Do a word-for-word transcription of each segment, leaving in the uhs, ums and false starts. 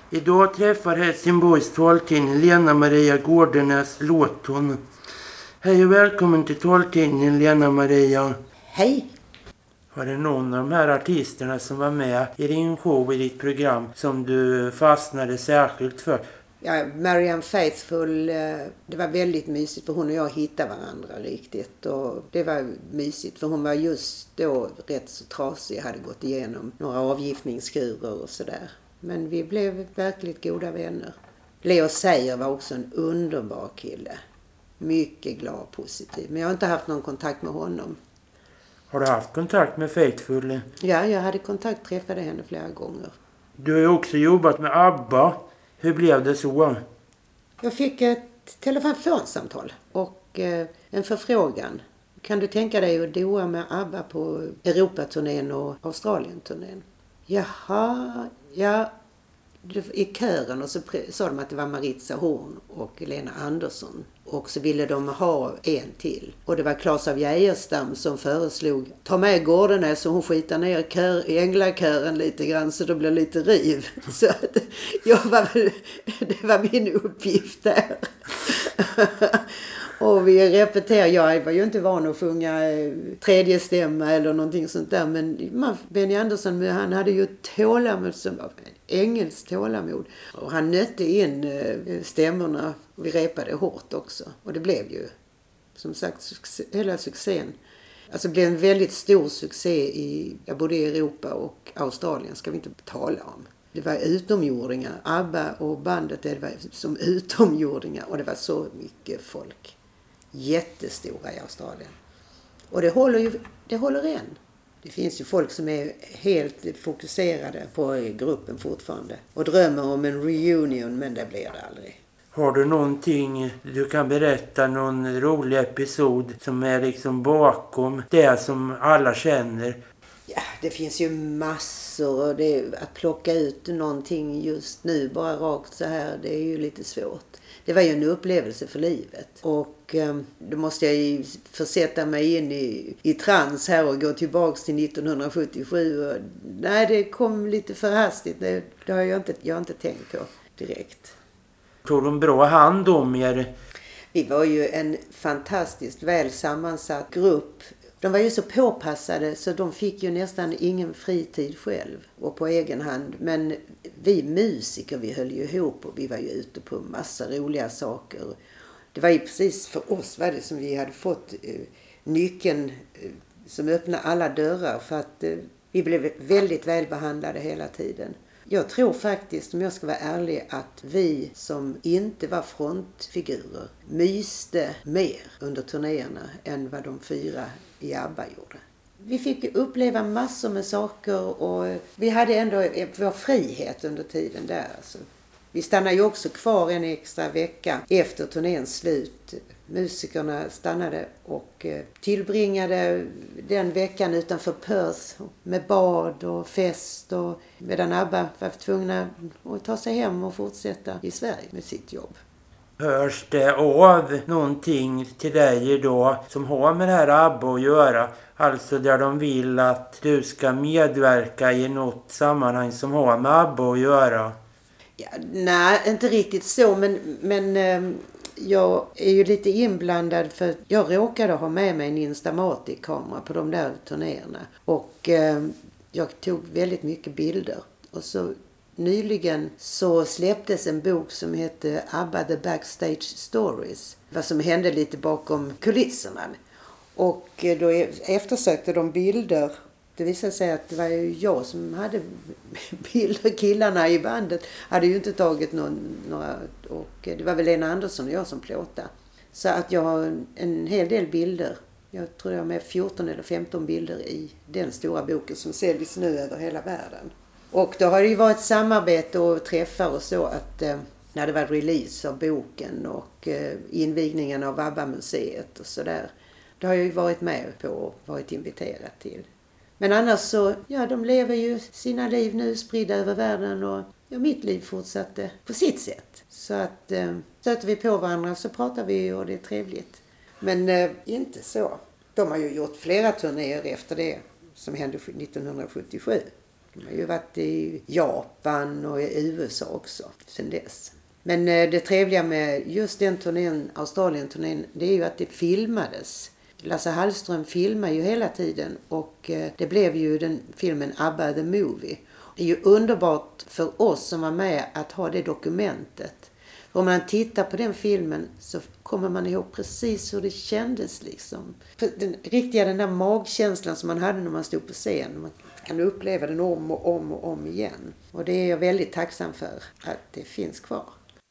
Idag träffar Helsingborgs taltidning Lena Maria Gårdenäs Låton. Hej och välkommen till taltidningen Lena Maria. Hej! Var det någon av de här artisterna som var med i din show, i ditt program, som du fastnade särskilt för? Ja, Marianne Faithfull, det var väldigt mysigt för hon och jag hittade varandra riktigt. Och det var mysigt för hon var just då rätt så trasig, hade gått igenom några avgiftningskurer och sådär. Men vi blev verkligt goda vänner. Leo Seijer var också en underbar kille. Mycket glad och positiv. Men jag har inte haft någon kontakt med honom. Har du haft kontakt med Faithfull? Ja, jag hade kontakt, träffade henne flera gånger. Du har ju också jobbat med ABBA. Hur blev det så? Jag fick ett telefonsamtal och eh, en förfrågan. Kan du tänka dig att doa med ABBA på Europaturnén och Australienturnén? Jaha, ja. I kören och så sa de att det var Maritza Horn och Lena Andersson. Och så ville de ha en till. Och det var Claes av Geijerstam som föreslog ta med Gårdenäs så hon skitar ner kör, i änglakören lite grann så det blir lite riv. Så att jag var väl, det var min uppgift där. Och vi repeterade, jag var ju inte van att sjunga tredje stämma eller någonting sånt där. Men man, Benny Andersson, han hade ju tålamod som engelskt tålamod. Och han nötte in stämmorna. Vi repade hårt också. Och det blev ju, som sagt, succé, hela succén. Alltså det blev en väldigt stor succé i, jag både i Europa och Australien ska vi inte tala om. Det var utomjordingar. ABBA och bandet det var som utomjordingar. Och det var så mycket folk. Jättestora i Australien. Och det håller ju, det håller än. Det finns ju folk som är helt fokuserade på gruppen fortfarande. Och drömmer om en reunion, men det blir det aldrig. Har du någonting du kan berätta, någon rolig episod som är liksom bakom det som alla känner? Ja, det finns ju massor och det, att plocka ut någonting just nu bara rakt så här, det är ju lite svårt. Det var ju en upplevelse för livet och eh, då måste jag ju försätta mig in i, i trans här och gå tillbaks till nittonhundrasjuttiosju. Och, nej, det kom lite för hastigt, det, det har jag inte, jag har inte tänkt på direkt. Tog de bra hand om er? Vi var ju en fantastiskt väl sammansatt grupp. De var ju så påpassade så de fick ju nästan ingen fritid själv och på egen hand. Men vi musiker, vi höll ju ihop och vi var ju ute på massa roliga saker. Det var ju precis för oss var det som vi hade fått eh, nyckeln eh, som öppnade alla dörrar för att eh, vi blev väldigt välbehandlade hela tiden. Jag tror faktiskt, om jag ska vara ärlig, att vi som inte var frontfigurer myste mer under turnéerna än vad de fyra i ABBA gjorde. Vi fick uppleva massor med saker och vi hade ändå vår frihet under tiden där. Alltså. Vi stannade ju också kvar en extra vecka efter turnéns slut. Musikerna stannade och tillbringade den veckan utanför Perth med bad och fest. Och medan ABBA var tvungna att ta sig hem och fortsätta i Sverige med sitt jobb. Hörs det av någonting till dig idag som har med det här ABBA att göra? Alltså där de vill att du ska medverka i något sammanhang som har med ABBA att göra? Ja, nej, inte riktigt så, men, men eh, jag är ju lite inblandad för jag råkade ha med mig en Instamatic-kamera på de där turnéerna. Och eh, jag tog väldigt mycket bilder. Och så nyligen så släpptes en bok som heter ABBA The Backstage Stories. Vad som hände lite bakom kulisserna. Och då eftersökte de bilder. Det visade sig att det var ju jag som hade bilder. Killarna i bandet hade ju inte tagit någon, några. Och det var väl Lena Andersson och jag som plåtade. Så att jag har en hel del bilder. Jag tror jag har med fjorton eller femton bilder i den stora boken som säljs nu över hela världen. Och då har det ju varit samarbete och träffar och så att eh, när det var release av boken och eh, invigningen av ABBA-museet och sådär. Då har jag ju varit med på och varit inviterad till. Men annars så, ja de lever ju sina liv nu spridda över världen och ja, mitt liv fortsatte på sitt sätt. Så att eh, stöter vi på varandra så pratar vi och det är trevligt. Men eh, inte så. De har ju gjort flera turnéer efter det som hände nittonhundrasjuttiosju. De har ju varit i Japan och i U S A också sedan dess. Men det trevliga med just den turnén, Australien-turnén, det är ju att det filmades. Lasse Hallström filmar ju hela tiden och det blev ju den filmen ABBA the Movie. Det är ju underbart för oss som var med att ha det dokumentet. Om man tittar på den filmen så kommer man ihåg precis hur det kändes liksom. Den riktiga den där magkänslan som man hade när man stod på scen. Man kan uppleva den om och om och om igen. Och det är jag väldigt tacksam för att det finns kvar.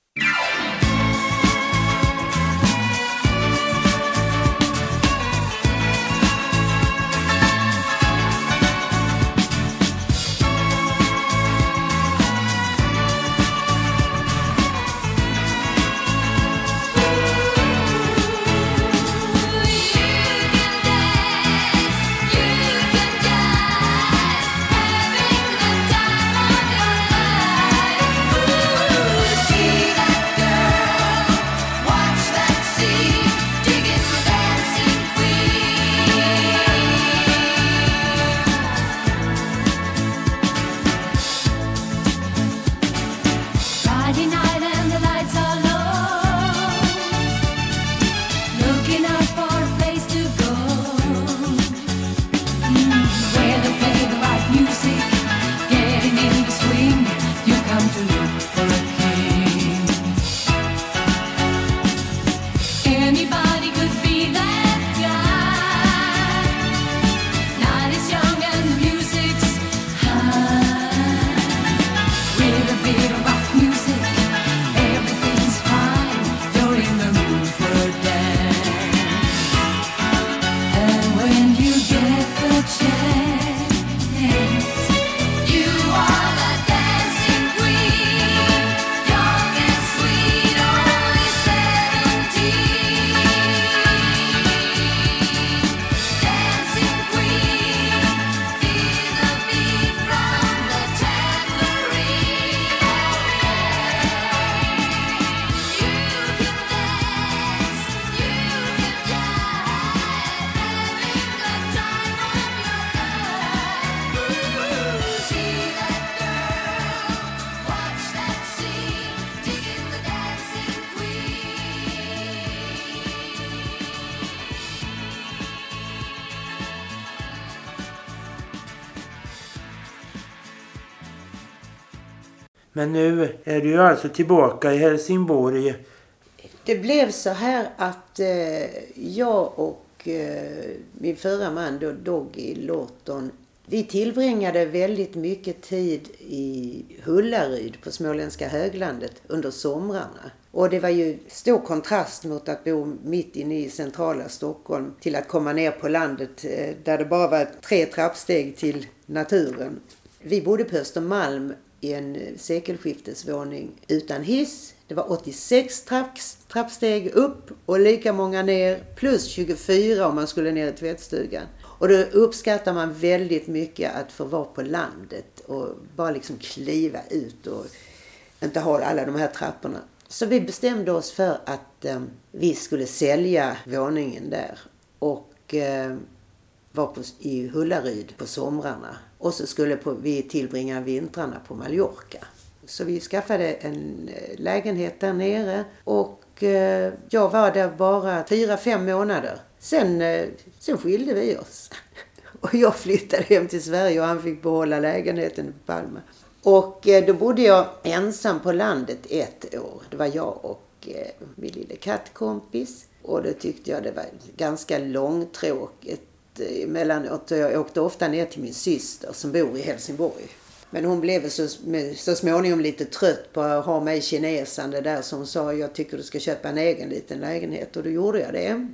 Men nu är du ju alltså tillbaka i Helsingborg. Det blev så här att eh, jag och eh, min förra man då, Doggy Lorton, vi tillbringade väldigt mycket tid i Hullaryd på Småländska höglandet under somrarna. Och det var ju stor kontrast mot att bo mitt inne i centrala Stockholm till att komma ner på landet eh, där det bara var tre trappsteg till naturen. Vi bodde på Östermalm i en sekelskiftesvåning utan hiss. Det var åttiosex trapp, trappsteg upp och lika många ner, plus tjugofyra om man skulle ner i tvättstugan. Och då uppskattar man väldigt mycket att få vara på landet och bara liksom kliva ut och inte ha alla de här trapporna. Så vi bestämde oss för att eh, vi skulle sälja våningen där och eh, vara på, i Hullaryd på somrarna. Och så skulle på, vi tillbringa vintrarna på Mallorca. Så vi skaffade en lägenhet där nere och eh, jag var där bara fyra, fem månader. Sen, eh, sen skilde vi oss. Och jag flyttade hem till Sverige och han fick behålla lägenheten i Palma. Och eh, då bodde jag ensam på landet ett år. Det var jag och eh, min lille kattkompis. Och då tyckte jag det var ganska långtråkigt emellanåt. Jag åkte ofta ner till min syster som bor i Helsingborg. Men hon blev så, så småningom lite trött på att ha mig kinesande där, som sa jag tycker du ska köpa en egen liten lägenhet. Och då gjorde jag det.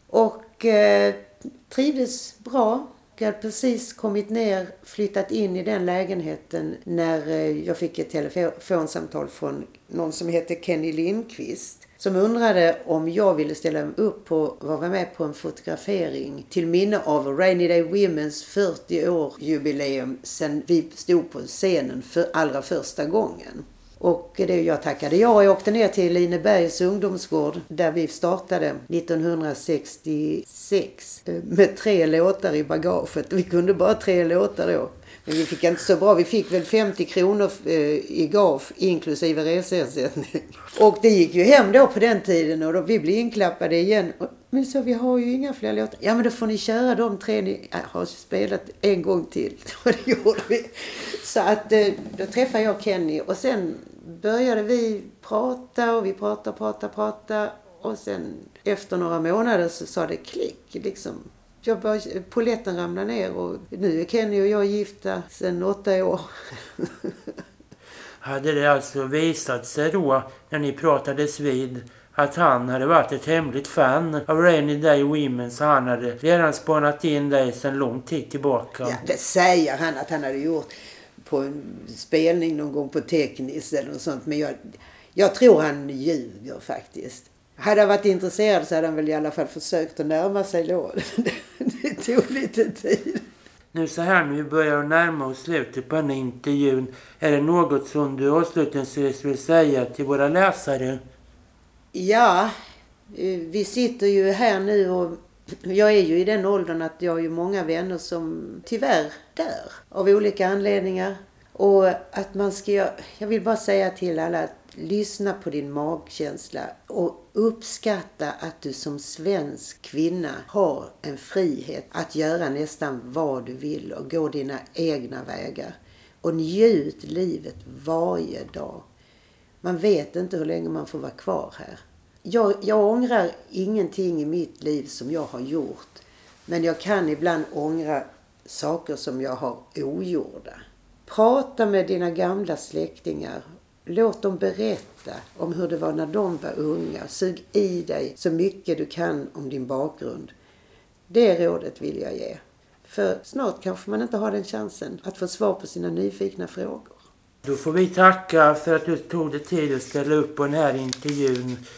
Och eh, trivdes bra. Jag hade precis kommit ner, flyttat in i den lägenheten när eh, jag fick ett telefonsamtal från någon som heter Kenny Lindqvist. Som undrade om jag ville ställa upp på att vara med på en fotografering till minne av Rainy Day Women's fyrtio år jubileum sen vi stod på scenen för allra första gången. Och det jag tackade ja. Jag åkte ner till Linebergs ungdomsgård där vi startade nittonhundrasextiosex med tre låtar i bagaget. Vi kunde bara tre låtar då. Men vi fick inte så bra. Vi fick väl femtio kronor eh, i gaf inklusive reseersättning. Och det gick ju hem då på den tiden och då vi blev inklappade igen. Och, men så vi har ju inga fler låtar. Ja men då får ni köra de tre ni äh, har spelat en gång till. Och det gjorde vi. Så att eh, då träffade jag Kenny och sen började vi prata och vi pratade, pratade, pratade. Och sen efter några månader så sa det klick liksom. Jag började, poletten ramlade ner och nu är Kenny och jag gifta sedan åtta år. Hade det alltså visat sig då när ni pratades vid att han hade varit ett hemligt fan av Rainy Day Women, så han hade redan spanat in dig sedan lång tid tillbaka? Ja, det säger han att han hade gjort på en spelning någon gång på Teknis eller något sånt. Men jag, jag tror han ljuger faktiskt. Hade han varit intresserad så hade han väl i alla fall försökt att närma sig då. Det tog lite tid. Nu så här när vi börjar närma oss slutet på den här intervjun. Är det något som du avslutningsvis vill säga till våra läsare? Ja, vi sitter ju här nu och jag är ju i den åldern att jag har ju många vänner som tyvärr dör av olika anledningar. Och att man ska, jag vill bara säga till alla att lyssna på din magkänsla och uppskatta att du som svensk kvinna har en frihet att göra nästan vad du vill och gå dina egna vägar. Och njut livet varje dag. Man vet inte hur länge man får vara kvar här. Jag, jag ångrar ingenting i mitt liv som jag har gjort. Men jag kan ibland ångra saker som jag har ogjorda. Prata med dina gamla släktingar. Låt dem berätta om hur det var när de var unga. Sug i dig så mycket du kan om din bakgrund. Det rådet vill jag ge. För snart kanske man inte har den chansen att få svar på sina nyfikna frågor. Då får vi tacka för att du tog dig tid att ställa upp på den här intervjun.